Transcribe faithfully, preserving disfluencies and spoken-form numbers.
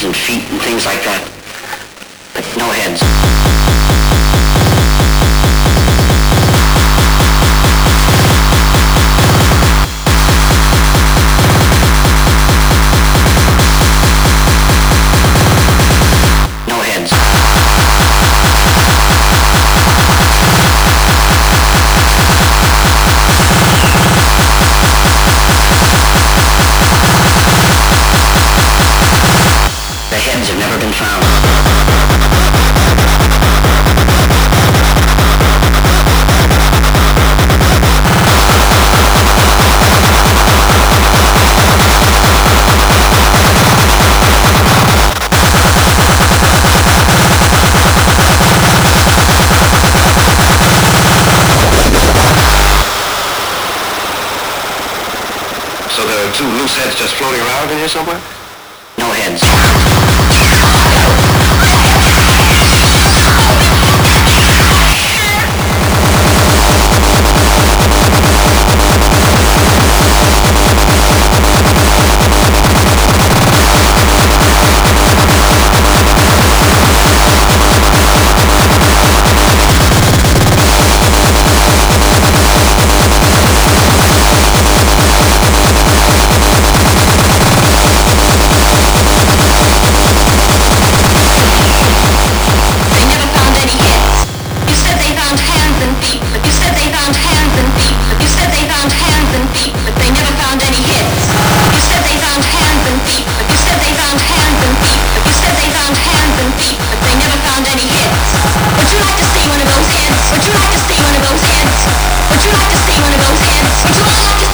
hands and feet and things like that, but no heads. No heads. The heads have never been found. So there are two loose heads just floating around in here somewhere? No heads. Would you like to see one of those heads? Would you like to see one of those heads? Would you like to